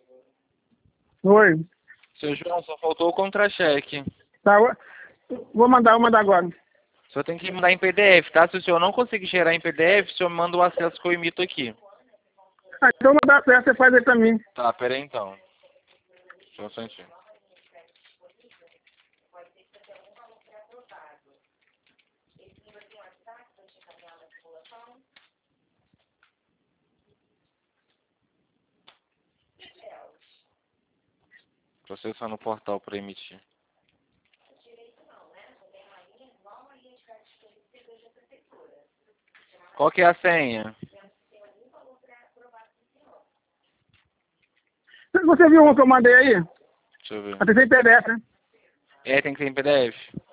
Oi. Seu João, só faltou o contra-cheque. Tá, vou mandar agora. O senhor tem que mandar em PDF, tá? Se o senhor não conseguir gerar em PDF, o senhor manda o acesso que eu imito aqui. Ah, então mandar certo, você faz aí pra mim. Tá, pera aí então. Só um instantinho. Processar no portal para emitir. Qual que é a senha? Você viu uma que eu mandei aí? Deixa eu ver. Até sem PDF, né? É, tem que ser em PDF.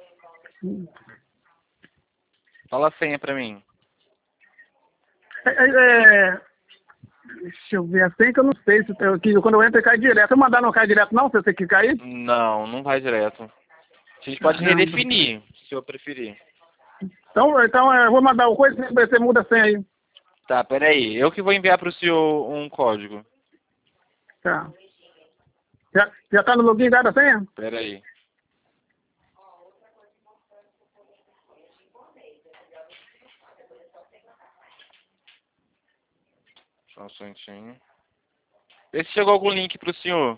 Fala a senha pra mim. Deixa eu ver, assim que eu não sei se tem aqui. Quando eu entro, cai direto. Se eu mandar não cai direto, não? Se você que cair? Não, não vai direto. A gente pode Caramba. redefinir, se eu preferir. Então eu vou mandar o coisa, você muda a senha aí. Tá, pera aí. Eu que vou enviar pro senhor um código. Tá. Já tá no login dada a senha? Pera aí. Só um instantinho. Vê se chegou algum link pro senhor.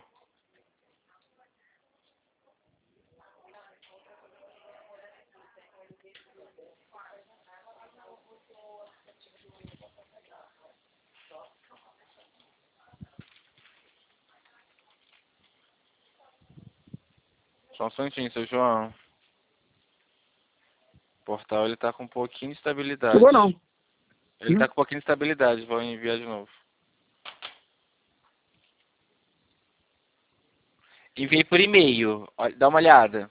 Só um instantinho, seu João. O portal ele tá com um pouquinho de estabilidade. Chegou não. Ele tá com um pouquinho de estabilidade. Vou enviar de novo. Enviei por e-mail. Dá uma olhada.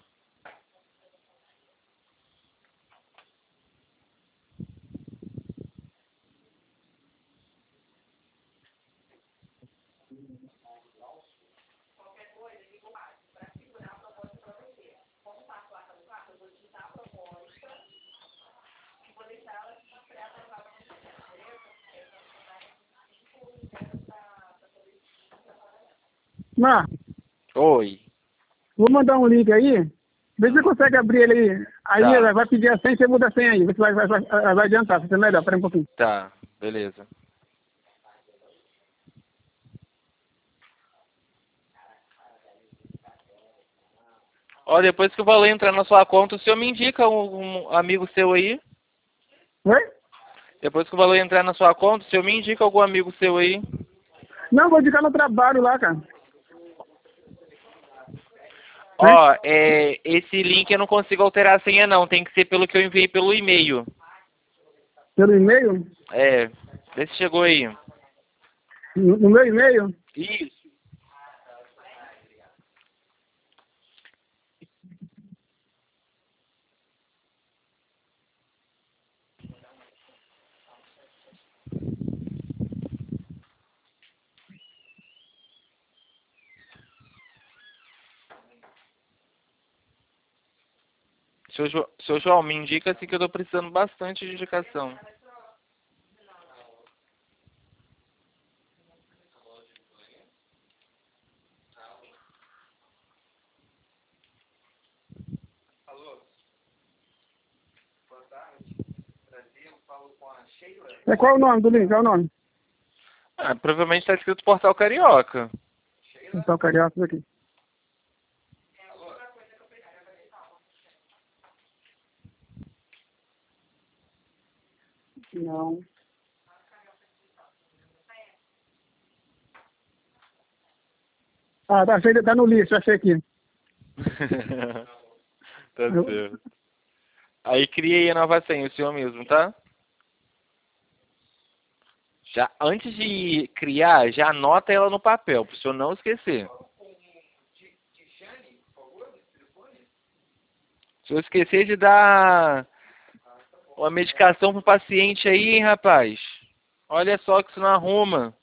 Não, Oi. vou mandar um link aí. Vê se você consegue abrir ele aí. Aí Tá, vai pedir a senha, você muda a senha aí. Vê se vai adiantar, se você melhor. Pera um pouquinho. tá. Beleza. Ó, depois que o valor entrar na sua conta, o senhor me indica um amigo seu aí. Oi? Depois que o valor entrar na sua conta, o senhor me indica algum amigo seu aí. Não, vou ficar no trabalho lá, cara. Hein? Ó, esse link eu não consigo alterar a senha não, tem que ser pelo que eu enviei pelo e-mail. Pelo e-mail? É, vê se chegou aí. No meu e-mail? Isso. Seu João, me indica assim que eu tô precisando bastante de indicação. É qual o nome do link? Qual o nome? Ah, provavelmente tá escrito Portal Carioca. Então, carioca, isso aqui. Não. Ah, tá, achei, tá no lixo, achei aqui. Tá certo. Aí criei a nova senha, o senhor mesmo, tá? Já, antes de criar, já anota ela no papel, pro senhor não esquecer. Se eu esquecer de dar uma medicação pro paciente aí, hein, rapaz? Olha só que isso não arruma.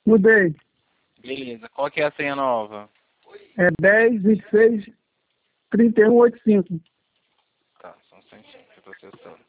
Mudei. Beleza. Qual que é a senha nova? É 10, 26, 31, 85. Tá, só um instantinho que eu tô acessando.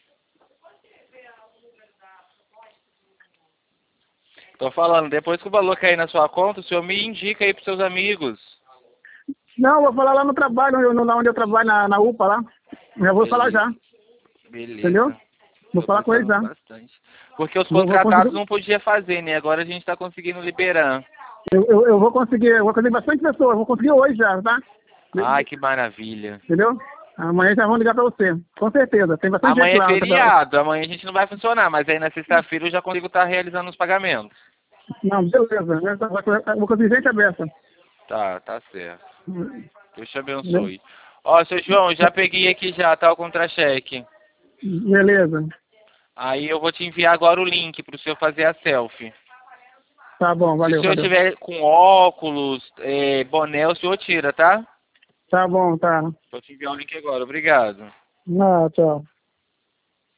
Tô falando, depois que o valor cair na sua conta, o senhor me indica aí pros seus amigos. Não, vou falar lá no trabalho, lá onde eu trabalho, na UPA lá. Já vou falar já. Beleza. Entendeu? Vou Tô falar com eles já. precisando bastante. Porque os Vou contratados conseguir. não podia fazer, né? Agora a gente tá conseguindo liberar. Eu vou conseguir bastante pessoas, vou conseguir hoje já, tá? Ai, que maravilha. Entendeu? Amanhã já vão ligar pra você. Com certeza. Tem bastante gente Amanhã é lá. feriado, amanhã a gente não vai funcionar, mas aí na sexta-feira eu já consigo estar realizando os pagamentos. Não, beleza. Né? Vou conseguir gente aberta. Tá certo. Deus te abençoe. Ó, seu João, já peguei aqui já, tá, o contra-cheque. Beleza. Aí eu vou te enviar agora o link pro senhor fazer a selfie. Tá bom, Se o valeu, senhor valeu. tiver com óculos, boné, o senhor tira, tá? Tá bom, tá. Vou te enviar o link agora, obrigado. Não, tchau.